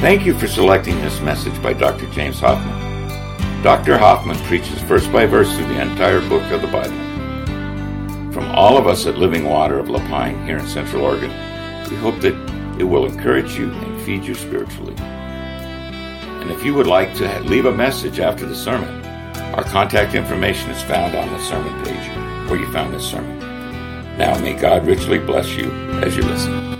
Thank you for selecting this message by Dr. James Hoffman. Dr. Hoffman preaches verse by verse through the entire book of the Bible. From all of us at Living Water of La Pine here in Central Oregon, we hope that it will encourage you and feed you spiritually. And if you would like to leave a message after the sermon, our contact information is found on the sermon page where you found this sermon. Now may God richly bless you as you listen.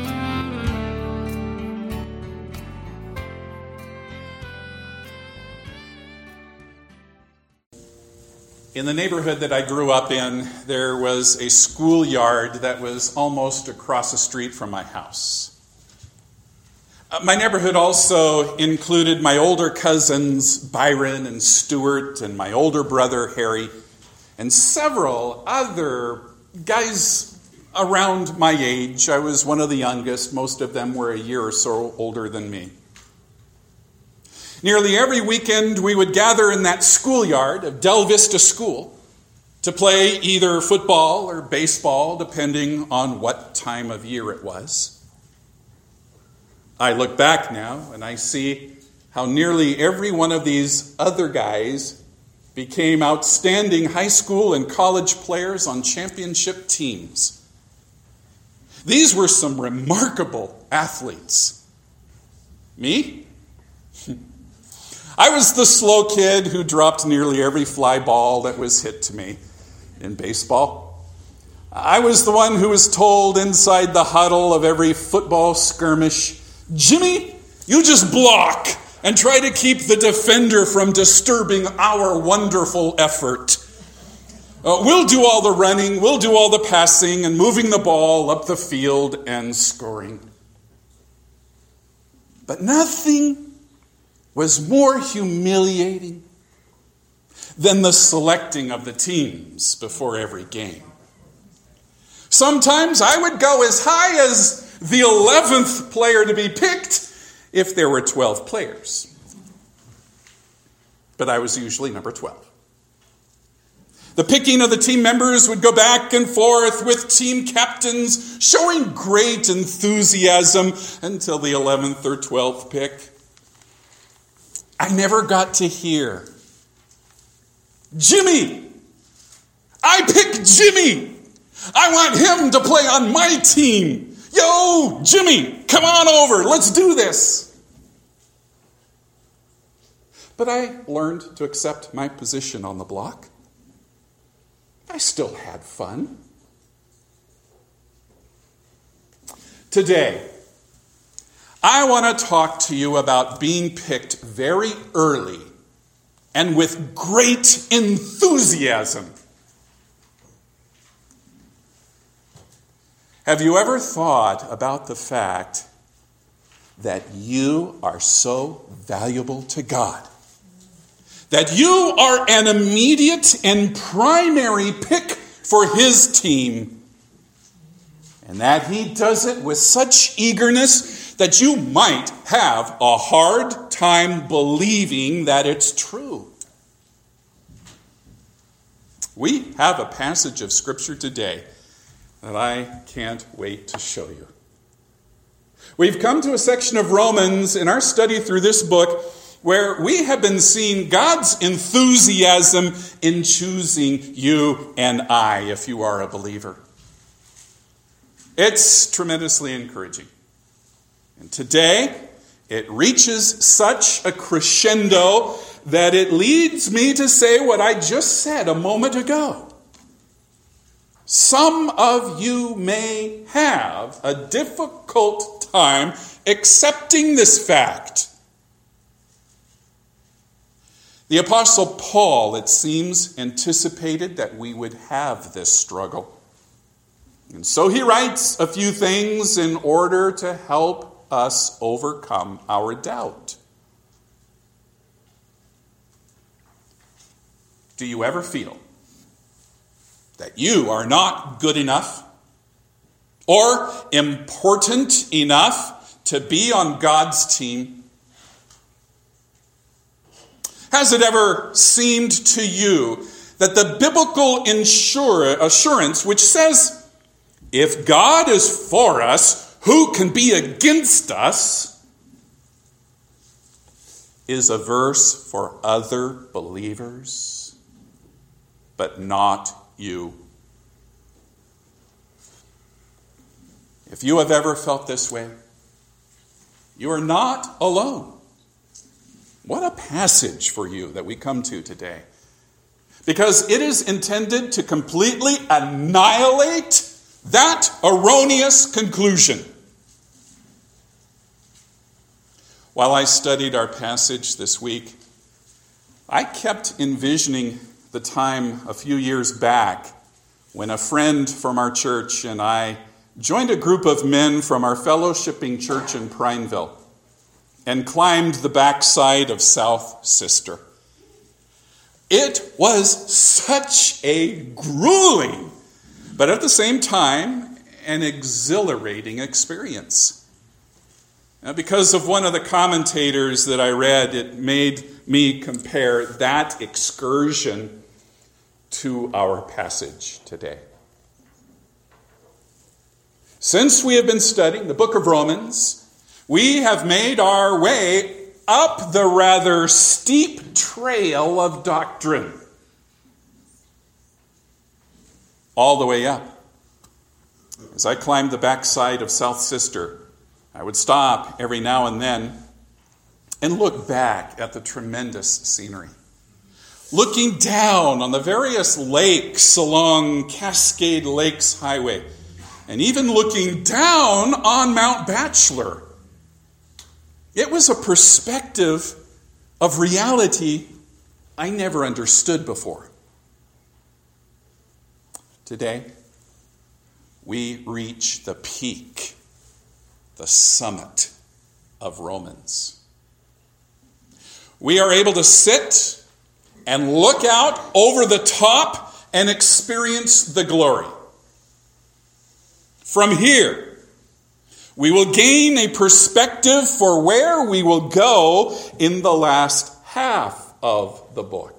In the neighborhood that I grew up in, there was a schoolyard that was almost across the street from my house. My neighborhood also included my older cousins, Byron and Stuart, and my older brother, Harry, and several other guys around my age. I was one of the youngest. Most of them were a year or so older than me. Nearly every weekend, we would gather in that schoolyard of Del Vista School to play either football or baseball, depending on what time of year it was. I look back now and I see how nearly every one of these other guys became outstanding high school and college players on championship teams. These were some remarkable athletes. Me? I was the slow kid who dropped nearly every fly ball that was hit to me in baseball. I was the one who was told inside the huddle of every football skirmish, "Jimmy, you just block and try to keep the defender from disturbing our wonderful effort. We'll do all the running, we'll do all the passing and moving the ball up the field and scoring." But nothing was more humiliating than the selecting of the teams before every game. Sometimes I would go as high as the 11th player to be picked if there were 12 players. But I was usually number 12. The picking of the team members would go back and forth with team captains showing great enthusiasm until the 11th or 12th pick. I never got to hear, "Jimmy! I pick Jimmy! I want him to play on my team! Yo, Jimmy, come on over, let's do this!" But I learned to accept my position on the block. I still had fun. Today, I want to talk to you about being picked very early and with great enthusiasm. Have you ever thought about the fact that you are so valuable to God? That you are an immediate and primary pick for His team? And that He does it with such eagerness that you might have a hard time believing that it's true. We have a passage of Scripture today that I can't wait to show you. We've come to a section of Romans in our study through this book where we have been seeing God's enthusiasm in choosing you and I, if you are a believer. It's tremendously encouraging. And today, it reaches such a crescendo that it leads me to say what I just said a moment ago. Some of you may have a difficult time accepting this fact. The Apostle Paul, it seems, anticipated that we would have this struggle. And so he writes a few things in order to help us overcome our doubt. Do you ever feel that you are not good enough or important enough to be on God's team? Has it ever seemed to you that the biblical assurance which says, if God is for us, who can be against us? is a verse for other believers, but not you. If you have ever felt this way, you are not alone. What a passage for you that we come to today. Because it is intended to completely annihilate that erroneous conclusion. While I studied our passage this week, I kept envisioning the time a few years back when a friend from our church and I joined a group of men from our fellowshipping church in Prineville and climbed the backside of South Sister. It was such a grueling, but at the same time, an exhilarating experience. Because of one of the commentators that I read, it made me compare that excursion to our passage today. Since we have been studying the book of Romans, we have made our way up the rather steep trail of doctrine. All the way up. As I climbed the backside of South Sister, I would stop every now and then and look back at the tremendous scenery. Looking down on the various lakes along Cascade Lakes Highway, and even looking down on Mount Bachelor. It was a perspective of reality I never understood before. Today, we reach the peak, the summit of Romans. We are able to sit and look out over the top and experience the glory. From here, we will gain a perspective for where we will go in the last half of the book.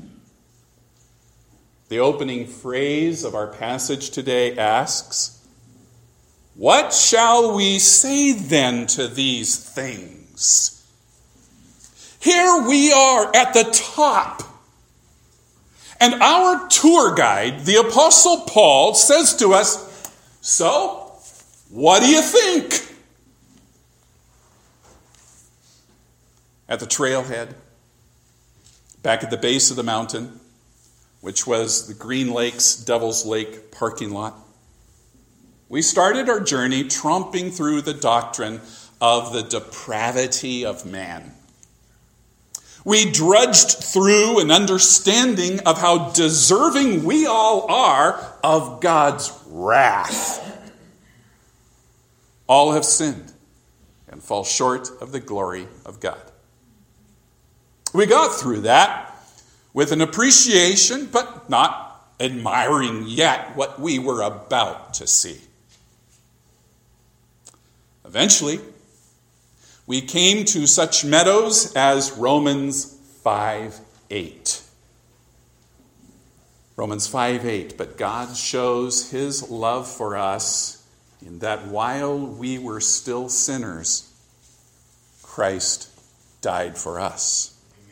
The opening phrase of our passage today asks, "What shall we say then to these things?" Here we are at the top. And our tour guide, the Apostle Paul, says to us, "So, what do you think?" At the trailhead, back at the base of the mountain, which was the Green Lakes Devil's Lake parking lot, we started our journey tromping through the doctrine of the depravity of man. We drudged through an understanding of how deserving we all are of God's wrath. All have sinned and fall short of the glory of God. We got through that with an appreciation, but not admiring yet what we were about to see. Eventually, we came to such meadows as Romans 5:8. Romans 5:8, but God shows his love for us in that while we were still sinners, Christ died for us.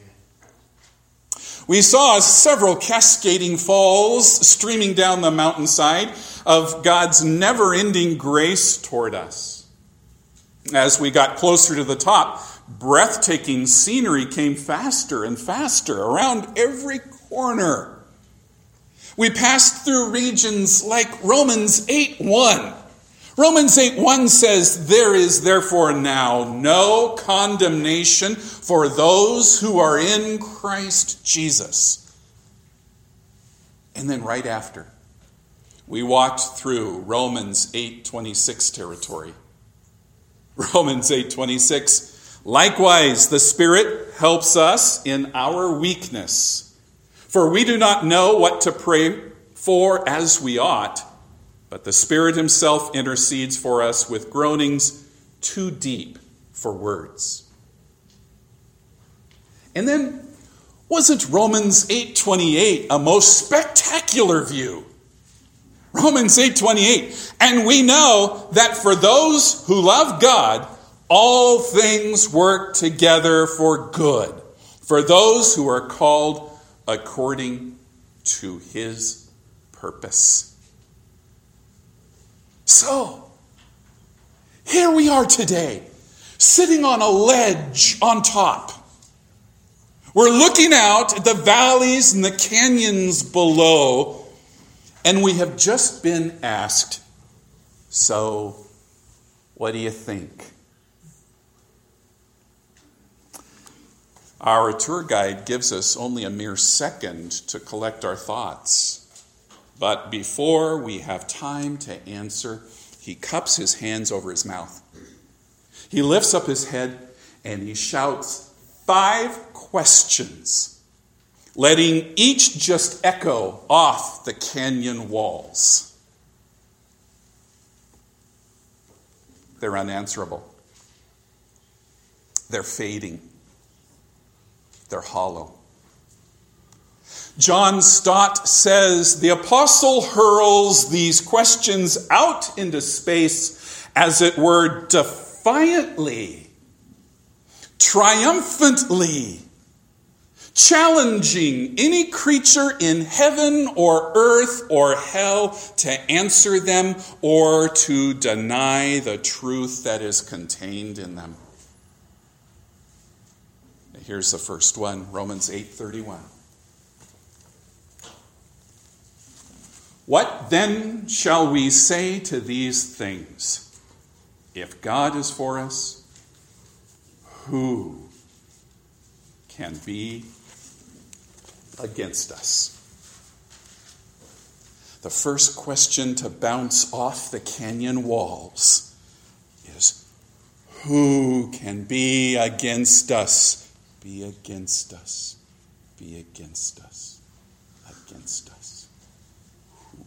We saw several cascading falls streaming down the mountainside of God's never-ending grace toward us. As we got closer to the top, breathtaking scenery came faster and faster around every corner. We passed through regions like Romans 8:1. Romans 8:1 says, "There is therefore now no condemnation for those who are in Christ Jesus." And then right after, we walked through Romans 8:26 territory. Romans 8:26, "Likewise, the Spirit helps us in our weakness. For we do not know what to pray for as we ought, but the Spirit himself intercedes for us with groanings too deep for words." And then, wasn't Romans 8:28 a most spectacular view? Romans 8:28, "And we know that for those who love God, all things work together for good, for those who are called according to his purpose. So, here we are today, sitting on a ledge on top. We're looking out at the valleys and the canyons below, and we have just been asked, so what do you think? Our tour guide gives us only a mere second to collect our thoughts. But before we have time to answer, he cups his hands over his mouth. He lifts up his head and he shouts 5 questions, letting each just echo off the canyon walls. They're unanswerable. They're fading. They're hollow. John Stott says the apostle hurls these questions out into space, as it were, defiantly, triumphantly, challenging any creature in heaven or earth or hell to answer them or to deny the truth that is contained in them. Here's the first one, Romans 8:31. What then shall we say to these things? If God is for us, who can be against us? The first question to bounce off the canyon walls is, who can be against us? Be against us. Be against us. Against us. Who?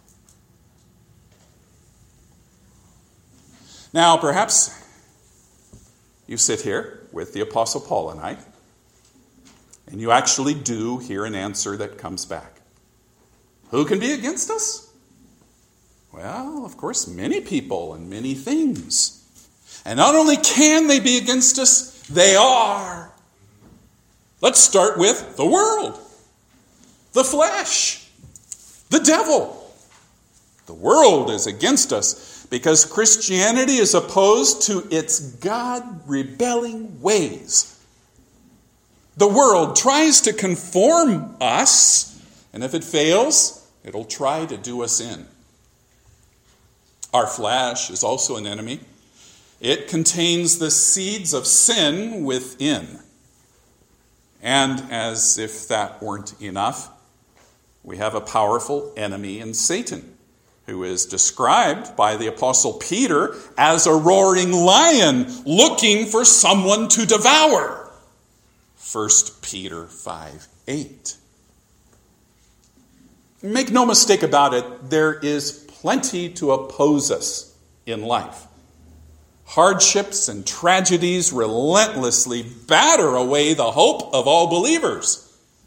Now, perhaps you sit here with the Apostle Paul and I, and you actually do hear an answer that comes back. Who can be against us? Well, of course, many people and many things. And not only can they be against us, they are. Let's start with the world, the flesh, the devil. The world is against us because Christianity is opposed to its God-rebelling ways. The world tries to conform us, and if it fails, it'll try to do us in. Our flesh is also an enemy. It contains the seeds of sin within. And as if that weren't enough, we have a powerful enemy in Satan, who is described by the Apostle Peter as a roaring lion looking for someone to devour. 1 Peter 5:8. Make no mistake about it, there is plenty to oppose us in life. Hardships and tragedies relentlessly batter away the hope of all believers.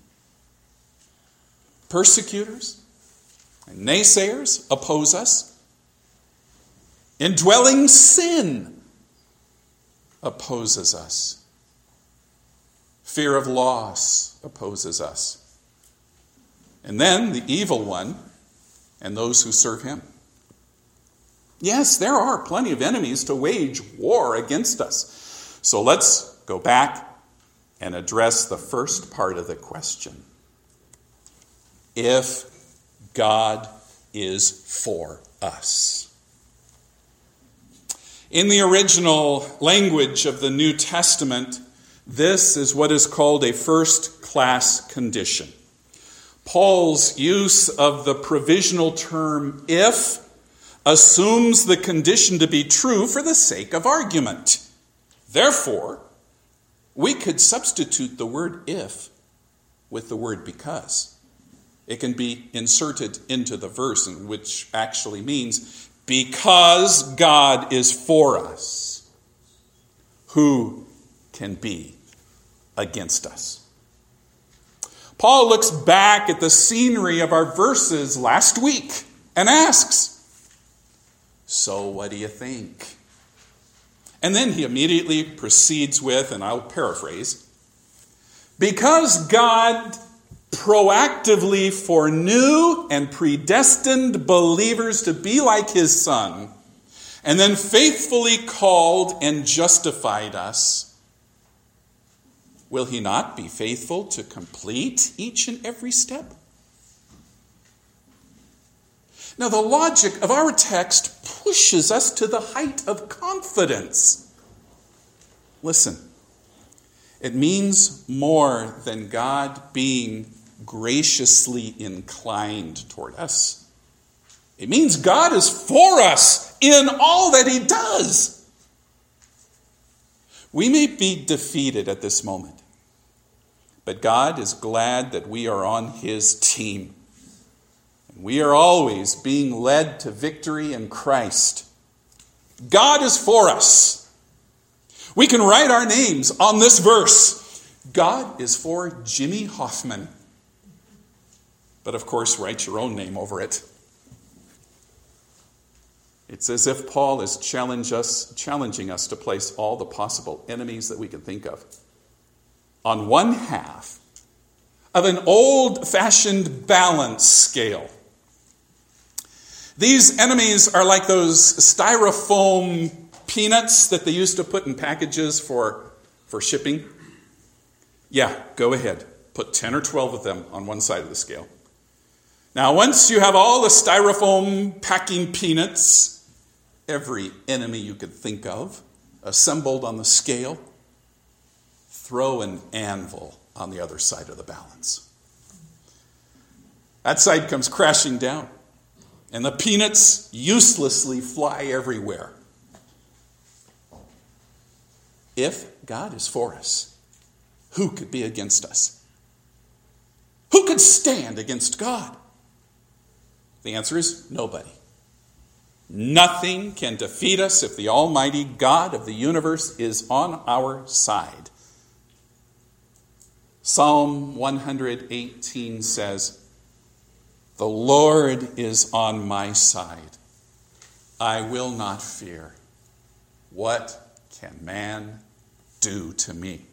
Persecutors and naysayers oppose us. Indwelling sin opposes us. Fear of loss opposes us. And then the evil one and those who serve him. Yes, there are plenty of enemies to wage war against us. So let's go back and address the first part of the question. If God is for us. In the original language of the New Testament, this is what is called a first-class condition. Paul's use of the provisional term if assumes the condition to be true for the sake of argument. Therefore, we could substitute the word if with the word because. It can be inserted into the verse, which actually means, because God is for us, who can be against us? Paul looks back at the scenery of our verses last week and asks, so what do you think? And then he immediately proceeds with, and I'll paraphrase, because God proactively foreknew and predestined believers to be like his Son, and then faithfully called and justified us, will he not be faithful to complete each and every step? Now, the logic of our text pushes us to the height of confidence. Listen, it means more than God being graciously inclined toward us. It means God is for us in all that he does. We may be defeated at this moment, but God is glad that we are on his team. We are always being led to victory in Christ. God is for us. We can write our names on this verse. God is for Jimmy Hoffman. But of course, write your own name over it. It's as if Paul is challenging us to place all the possible enemies that we can think of on one half of an old-fashioned balance scale. These enemies are like those styrofoam peanuts that they used to put in packages for shipping. Yeah, go ahead. Put 10 or 12 of them on one side of the scale. Now, once you have all the styrofoam packing peanuts, every enemy you could think of, assembled on the scale, throw an anvil on the other side of the balance. That side comes crashing down, and the peanuts uselessly fly everywhere. If God is for us, who could be against us? Who could stand against God? The answer is nobody. Nothing can defeat us if the Almighty God of the universe is on our side. Psalm 118 says, "The Lord is on my side. I will not fear. What can man do to me?"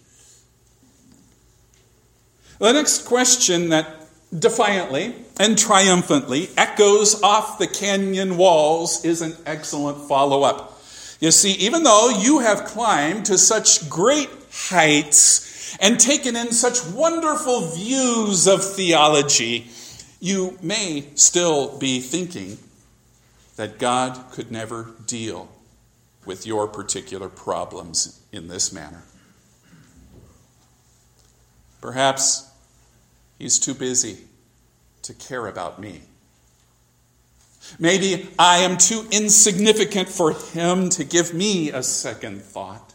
The next question that defiantly and triumphantly echoes off the canyon walls is an excellent follow-up. You see, even though you have climbed to such great heights and taken in such wonderful views of theology, you may still be thinking that God could never deal with your particular problems in this manner. Perhaps he's too busy to care about me. Maybe I am too insignificant for him to give me a second thought.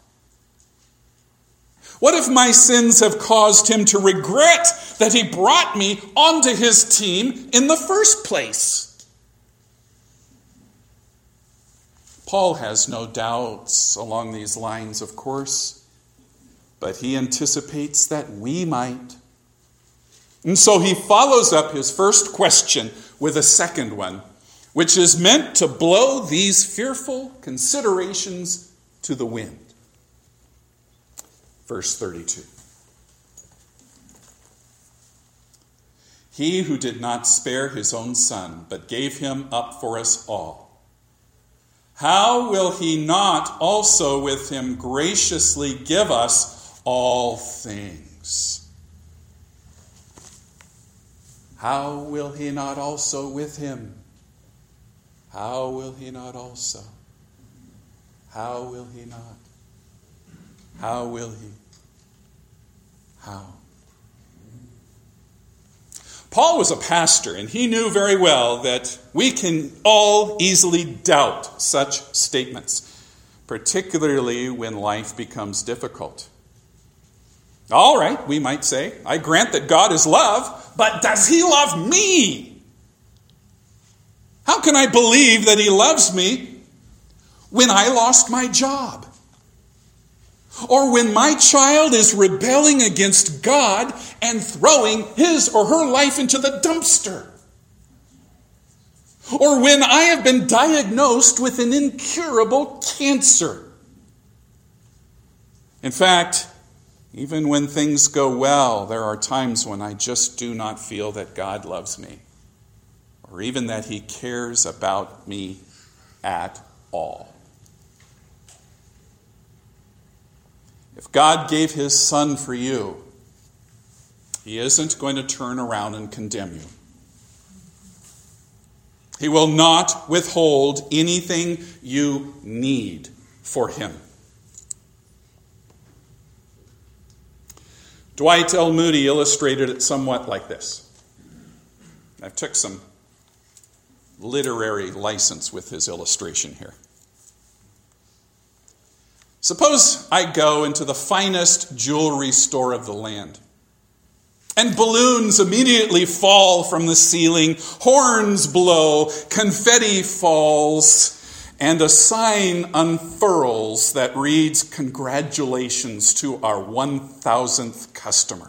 What if my sins have caused him to regret that he brought me onto his team in the first place? Paul has no doubts along these lines, of course, but he anticipates that we might. And so he follows up his first question with a second one, which is meant to blow these fearful considerations to the wind. Verse 32. He who did not spare his own son, but gave him up for us all, how will he not also with him graciously give us all things? How will he not also with him? How will he not also? How will he not? How will he? How? Paul was a pastor, and he knew very well that we can all easily doubt such statements, particularly when life becomes difficult. All right, we might say, I grant that God is love, but does he love me? How can I believe that he loves me when I lost my job? Or when my child is rebelling against God and throwing his or her life into the dumpster? Or when I have been diagnosed with an incurable cancer? In fact, even when things go well, there are times when I just do not feel that God loves me, or even that he cares about me at all. If God gave his Son for you, he isn't going to turn around and condemn you. He will not withhold anything you need for him. Dwight L. Moody illustrated it somewhat like this. I took some literary license with his illustration here. Suppose I go into the finest jewelry store of the land, and balloons immediately fall from the ceiling, horns blow, confetti falls, and a sign unfurls that reads, "Congratulations to our 1,000th customer."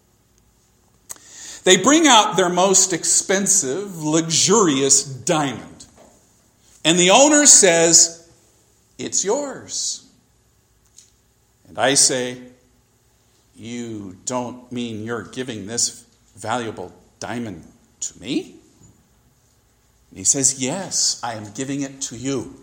They bring out their most expensive, luxurious diamond, and the owner says, "It's yours." And I say, "You don't mean you're giving this valuable diamond to me?" And he says, "Yes, I am giving it to you."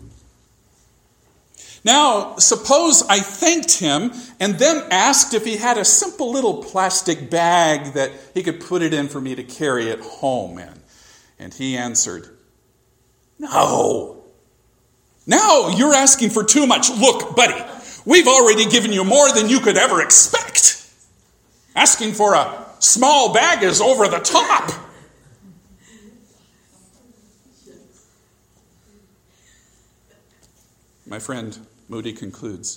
Now, suppose I thanked him and then asked if he had a simple little plastic bag that he could put it in for me to carry it home in. And he answered, "No. Now you're asking for too much. Look, buddy, we've already given you more than you could ever expect. Asking for a small bag is over the top." My friend, Moody concludes,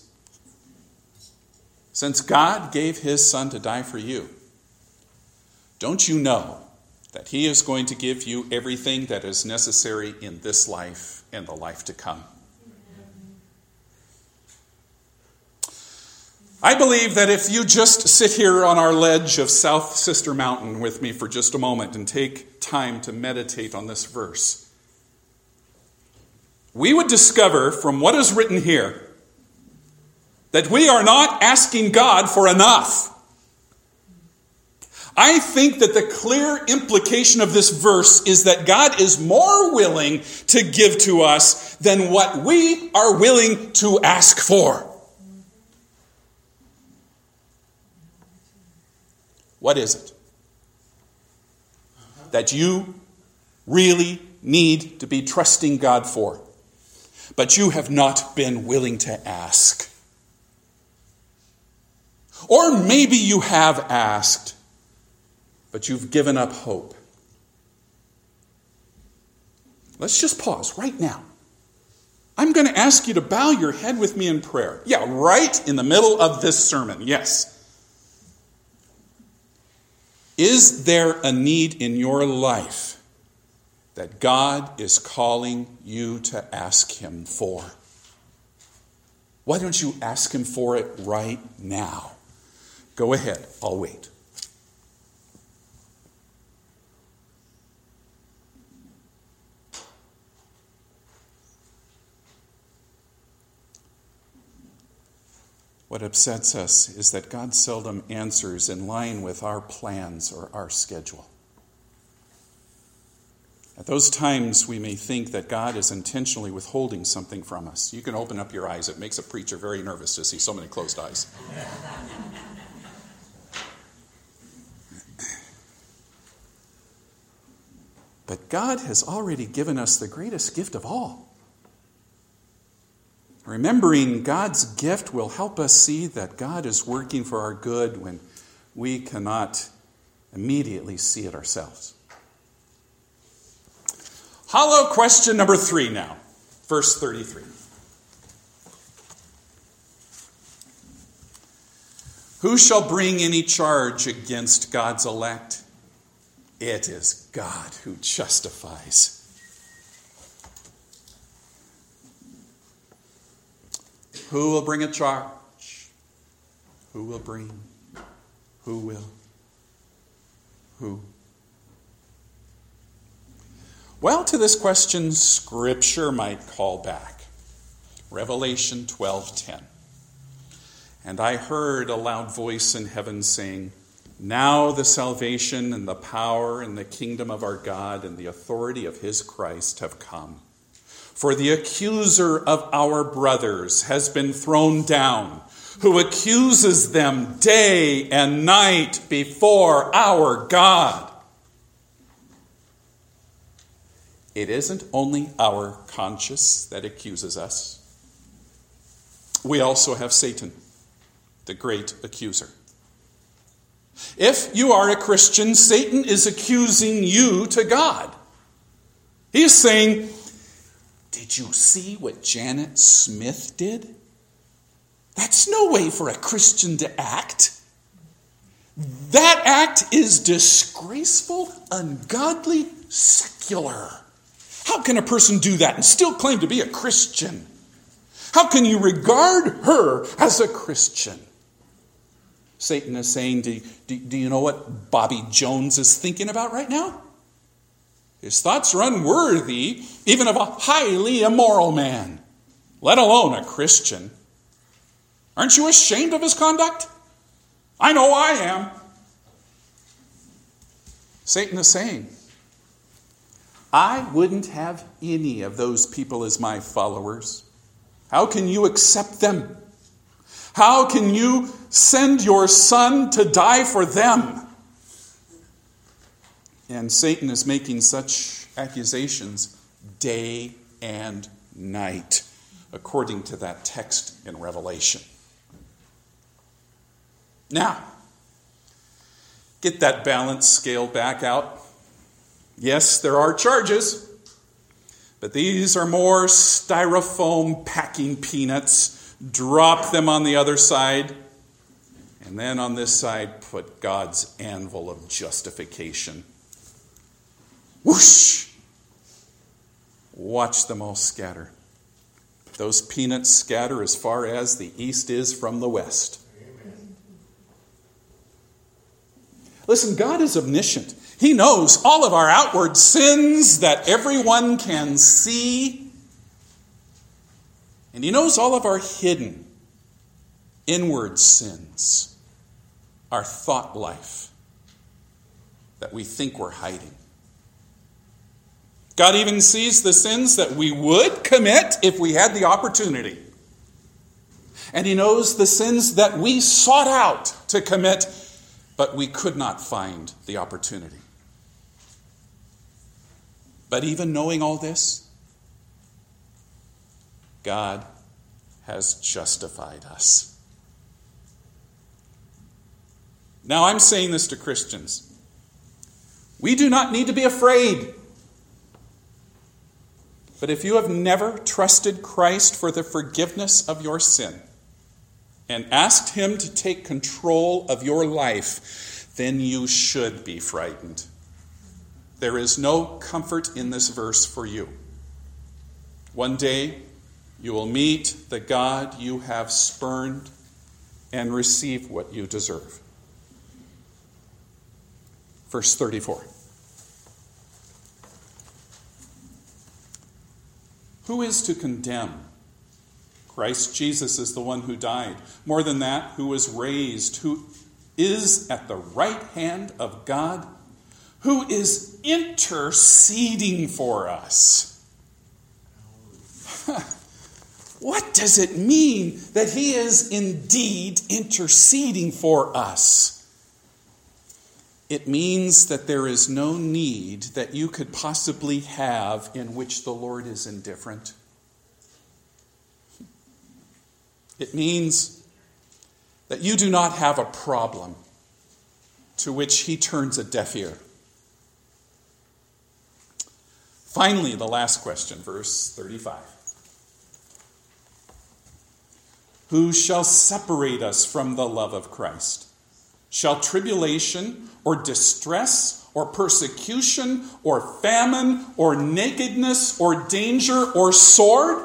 since God gave his Son to die for you, don't you know that he is going to give you everything that is necessary in this life and the life to come? I believe that if you just sit here on our ledge of South Sister Mountain with me for just a moment and take time to meditate on this verse, we would discover from what is written here that we are not asking God for enough. I think that the clear implication of this verse is that God is more willing to give to us than what we are willing to ask for. What is it that you really need to be trusting God for, but you have not been willing to ask? Or maybe you have asked, but you've given up hope. Let's just pause right now. I'm going to ask you to bow your head with me in prayer. Yeah, right in the middle of this sermon, yes. Is there a need in your life that God is calling you to ask him for? Why don't you ask him for it right now? Go ahead, I'll wait. What upsets us is that God seldom answers in line with our plans or our schedule. At those times, we may think that God is intentionally withholding something from us. You can open up your eyes. It makes a preacher very nervous to see so many closed eyes. But God has already given us the greatest gift of all. Remembering God's gift will help us see that God is working for our good when we cannot immediately see it ourselves. Hollow question number 3 now, verse 33. Who shall bring any charge against God's elect? It is God who justifies. Who will bring a charge? Who will bring? Who will? Who? Well, to this question, Scripture might call back. Revelation 12:10. And I heard a loud voice in heaven saying, "Now the salvation and the power and the kingdom of our God and the authority of his Christ have come. For the accuser of our brothers has been thrown down, who accuses them day and night before our God." It isn't only our conscience that accuses us. We also have Satan, the great accuser. If you are a Christian, Satan is accusing you to God. He's saying, "Did you see what Janet Smith did? That's no way for a Christian to act. That act is disgraceful, ungodly, secular. How can a person do that and still claim to be a Christian? How can you regard her as a Christian?" Satan is saying, do you know what Bobby Jones is thinking about right now? His thoughts are unworthy even of a highly immoral man, let alone a Christian. Aren't you ashamed of his conduct? I know I am. Satan is saying, I wouldn't have any of those people as my followers. How can you accept them? How can you send your son to die for them? And Satan is making such accusations day and night, according to that text in Revelation. Now, get that balance scale back out. Yes, there are charges, but these are more styrofoam packing peanuts. Drop them on the other side, and then on this side, put God's anvil of justification. Whoosh! Watch them all scatter. Those peanuts scatter as far as the east is from the west. Amen. Listen, God is omniscient. He knows all of our outward sins that everyone can see. And he knows all of our hidden, inward sins, our thought life that we think we're hiding. God even sees the sins that we would commit if we had the opportunity. And he knows the sins that we sought out to commit, but we could not find the opportunity. But even knowing all this, God has justified us. Now, I'm saying this to Christians. We do not need to be afraid. But if you have never trusted Christ for the forgiveness of your sin and asked him to take control of your life, then you should be frightened. There is no comfort in this verse for you. One day, you will meet the God you have spurned and receive what you deserve. Verse 34. Who is to condemn? Christ Jesus is the one who died. More than that, who was raised, who is at the right hand of God, who is interceding for us. What does it mean that he is indeed interceding for us? It means that there is no need that you could possibly have in which the Lord is indifferent. It means that you do not have a problem to which he turns a deaf ear. Finally, the last question, verse 35. Who shall separate us from the love of Christ? Shall tribulation or distress or persecution or famine or nakedness or danger or sword?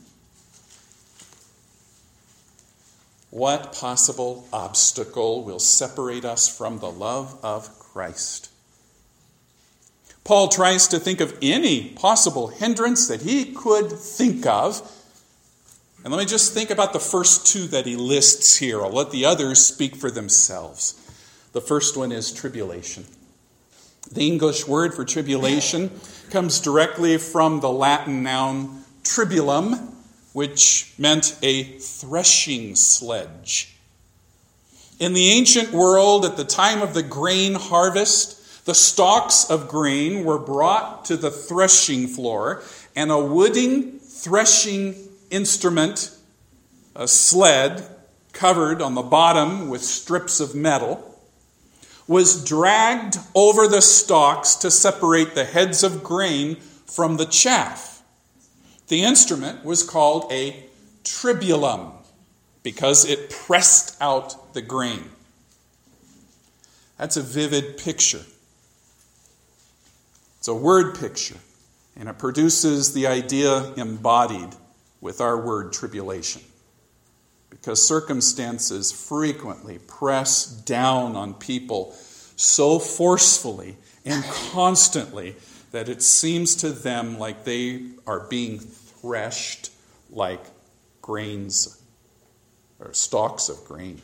What possible obstacle will separate us from the love of Christ? Paul tries to think of any possible hindrance that he could think of, And let me just think about the first two that he lists here. I'll let the others speak for themselves. The first one is tribulation. The English word for tribulation comes directly from the Latin noun tribulum, which meant a threshing sledge. In the ancient world, at the time of the grain harvest, the stalks of grain were brought to the threshing floor, and a wooden threshing instrument, a sled covered on the bottom with strips of metal, was dragged over the stalks to separate the heads of grain from the chaff. The instrument was called a tribulum because it pressed out the grain. That's a vivid picture. It's a word picture, and it produces the idea embodied with our word tribulation. Because circumstances frequently press down on people so forcefully and constantly that it seems to them like they are being threshed like grains or stalks of grain.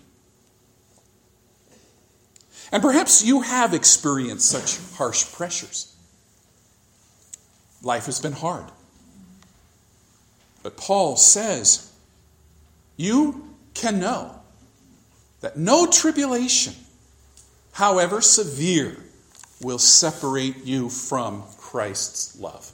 And perhaps you have experienced such harsh pressures. Life has been hard. But Paul says, you can know that no tribulation, however severe, will separate you from Christ's love.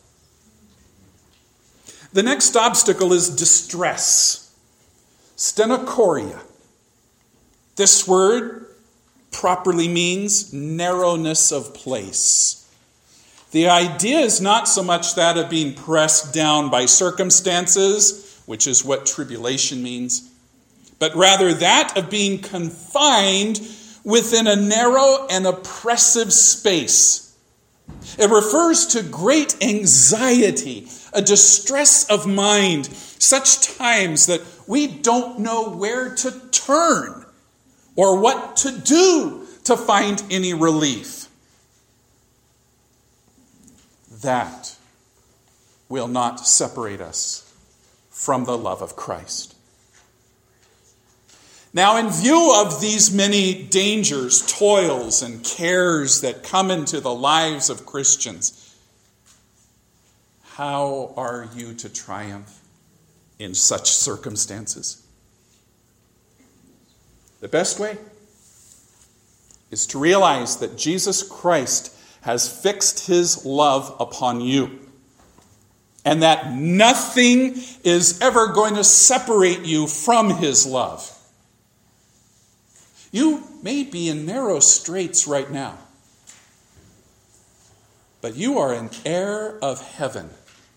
The next obstacle is distress, stenochoria. This word properly means narrowness of place. The idea is not so much that of being pressed down by circumstances, which is what tribulation means, but rather that of being confined within a narrow and oppressive space. It refers to great anxiety, a distress of mind, such times that we don't know where to turn or what to do to find any relief. That will not separate us from the love of Christ. Now, in view of these many dangers, toils, and cares that come into the lives of Christians, how are you to triumph in such circumstances? The best way is to realize that Jesus Christ has fixed his love upon you, and that nothing is ever going to separate you from his love. You may be in narrow straits right now, but you are an heir of heaven.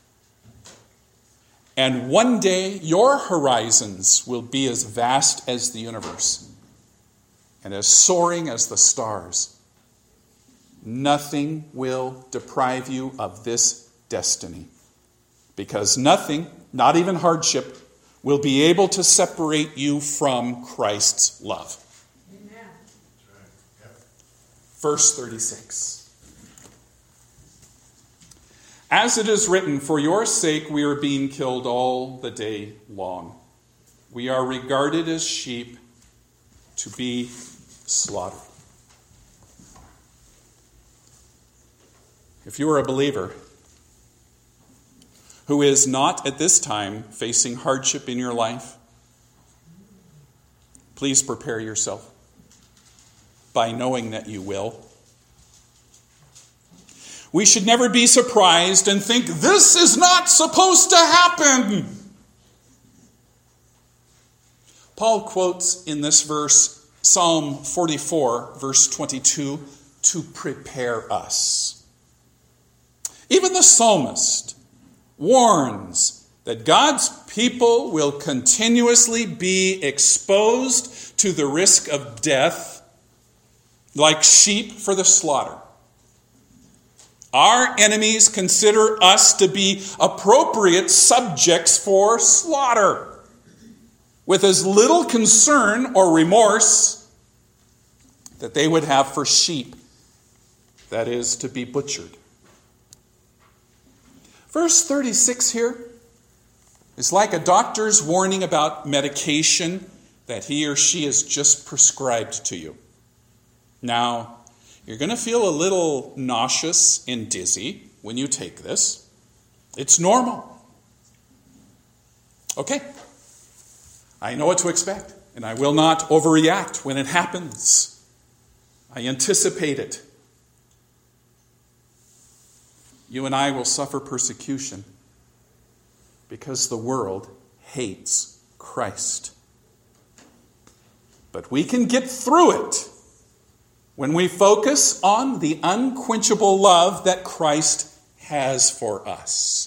And one day your horizons will be as vast as the universe and as soaring as the stars. Nothing will deprive you of this destiny, because nothing, not even hardship, will be able to separate you from Christ's love. Amen. Verse 36. As it is written, for your sake we are being killed all the day long. We are regarded as sheep to be slaughtered. If you are a believer who is not at this time facing hardship in your life, please prepare yourself by knowing that you will. We should never be surprised and think, this is not supposed to happen. Paul quotes in this verse Psalm 44, verse 22, to prepare us. Even the psalmist warns that God's people will continuously be exposed to the risk of death like sheep for the slaughter. Our enemies consider us to be appropriate subjects for slaughter, with as little concern or remorse that they would have for sheep, that is, to be butchered. Verse 36 here is like a doctor's warning about medication that he or she has just prescribed to you. Now, you're going to feel a little nauseous and dizzy when you take this. It's normal. Okay, I know what to expect, and I will not overreact when it happens. I anticipate it. You and I will suffer persecution because the world hates Christ. But we can get through it when we focus on the unquenchable love that Christ has for us.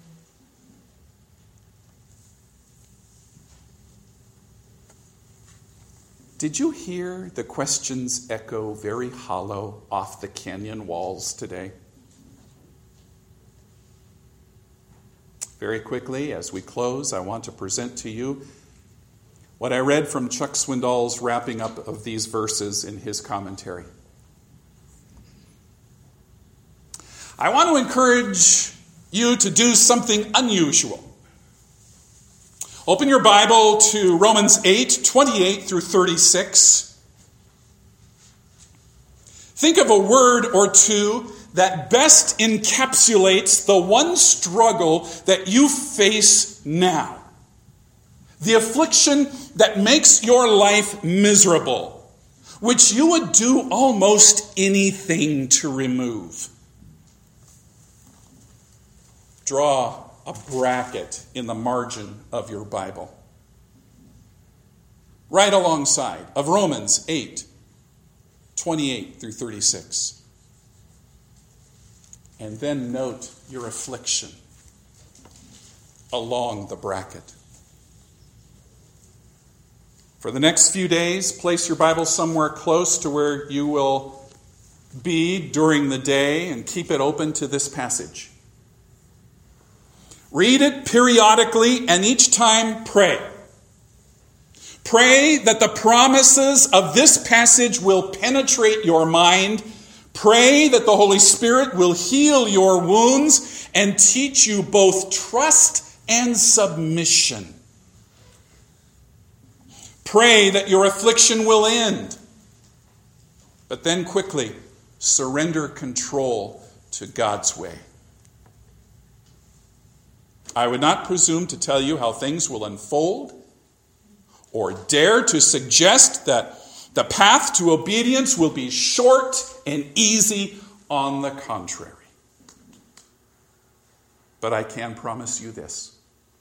Did you hear the questions echo very hollow off the canyon walls today? Very quickly, as we close, I want to present to you what I read from Chuck Swindoll's wrapping up of these verses in his commentary. I want to encourage you to do something unusual. Open your Bible to Romans 8:28 through 36. Think of a word or two that best encapsulates the one struggle that you face now. The affliction that makes your life miserable, which you would do almost anything to remove. Draw a bracket in the margin of your Bible, right alongside of Romans 8:28 through 36. And then note your affliction along the bracket. For the next few days, place your Bible somewhere close to where you will be during the day and keep it open to this passage. Read it periodically and each time pray. Pray that the promises of this passage will penetrate your mind. Pray that the Holy Spirit will heal your wounds and teach you both trust and submission. Pray that your affliction will end, but then quickly surrender control to God's way. I would not presume to tell you how things will unfold or dare to suggest that the path to obedience will be short and easy. On the contrary. But I can promise you this.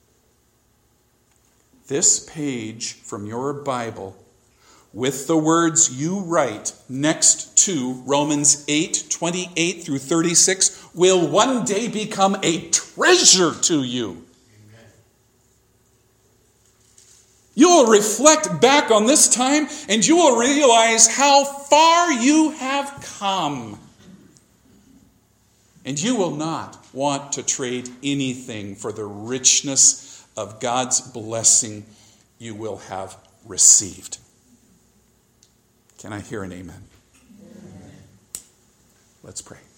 This page from your Bible, with the words you write next to Romans 8:28 through 36, will one day become a treasure to you. You will reflect back on this time and you will realize how far you have come. And you will not want to trade anything for the richness of God's blessing you will have received. Can I hear an amen? Let's pray.